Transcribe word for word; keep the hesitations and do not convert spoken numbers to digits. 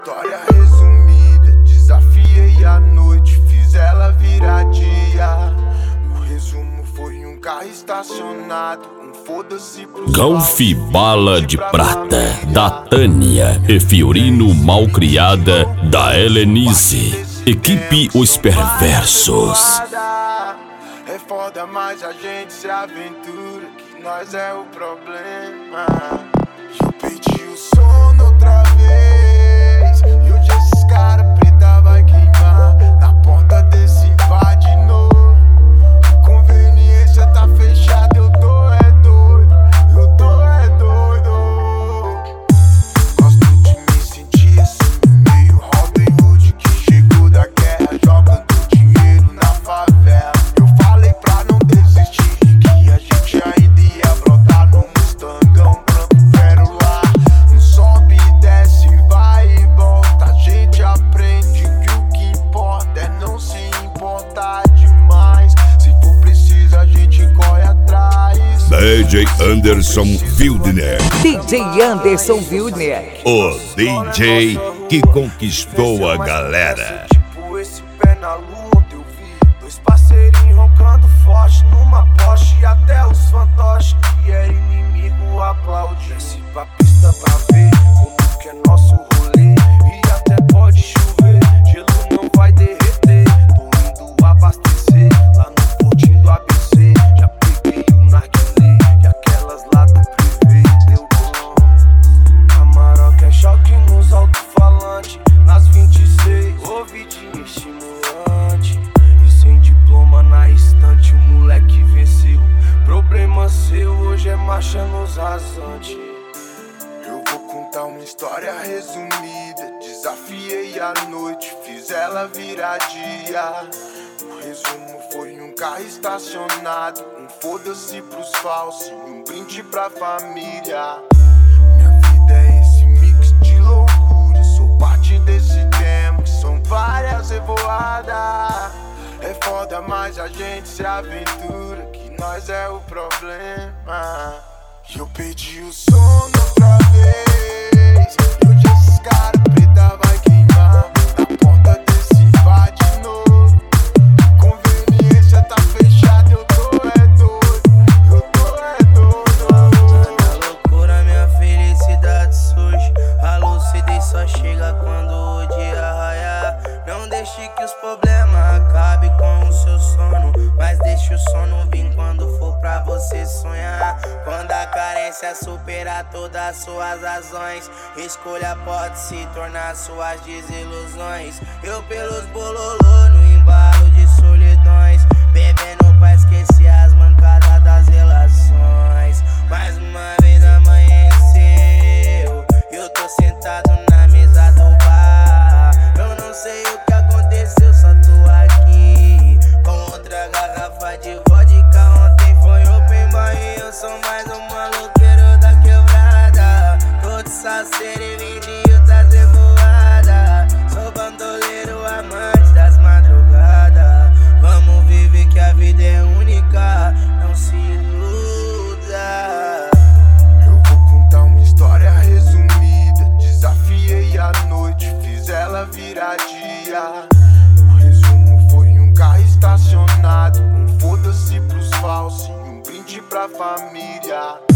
História resumida, desafiei a noite, fiz ela virar dia. O resumo foi um carro estacionado, um foda-se pros Golf Bala de Prata, da Tânia e Fiorino Malcriada, da Helenice. Equipe Os Perversos. É foda, mas a gente se aventura, que nós é o problema. Eu pedi o sono outra vez, e hoje esses cara preta vai queimar na porta desse bar de novo. Conveniência tá fechada, eu tô é doido, eu tô é doido. Gosto de me sentir assim, meio Robin Hood que chegou da guerra, jogando dinheiro na favela. Eu falei pra não desistir, que a gente ainda ia brotar no Mustangão branco pérola. Não sobe e desce, vai e volta. A gente aprende que o que importa é não se importar demais. Se for preciso a gente corre atrás. D J Anderson Wildner, D J Anderson Wildner, o D J que conquistou a galera. Tipo esse pé na lua onde eu vi dois parceirinhos roncando forte numa Porsche, e até os fantoches que era inimigo aplaude. Desce pra pista pra ver como que é nosso rolê, e até pode chover, gelo não vai derreter. Tô indo abastecer lá no portinho do A B C. Já peguei o narguilé e aquelas latas privê. Deu bom, Amarok é choque nos alto-falantes. Nas vinte e seis, ouvidinho estimulante, e sem diploma na estante, o moleque venceu. Problema seu, hoje é marcha nos rasantes. Eu vou contar uma história resumida, desafiei a noite, fiz ela virar dia. O resumo foi um carro estacionado, um foda-se pros falsos e um brinde pra família. Minha vida é esse mix de loucura, sou parte desse tema que são várias revoadas. É foda, mas a gente se aventura, que nós é o problema. Eu pedi o sono outra vez, e hoje esses cara preta vai queimar na porta desse bar de novo. Conveniência tá fechada, eu tô é doido, eu tô é doido. Na loucura minha felicidade surge, a lucidez só chega quando o dia raiar. Não deixe que os problemas acabem com o seu sono, mas deixe o sono vir quando for pra você sonhar. Quando a carência superar todas as suas razões, escolha pode se tornar suas desilusões. Eu pelos bololô no embalo de solidões, bebendo pra esquecer as mancadas das relações. Mais uma vez amanheceu, eu tô sentado na mesa do bar. Eu não sei o que aconteceu, só tô aqui com outra garrafa de vodka. Ontem foi open bar e eu sou mais um maloqueiro da quebrada. Tô de saceiro e vim de outras revoadas. Sou bandoleiro, amante das madrugadas. Vamos viver que a vida é única, não se iluda. Eu vou contar uma história resumida, desafiei a noite, fiz ela virar dia. O resumo foi um carro estacionado, um foda-se pros falsos e um brinde pra família.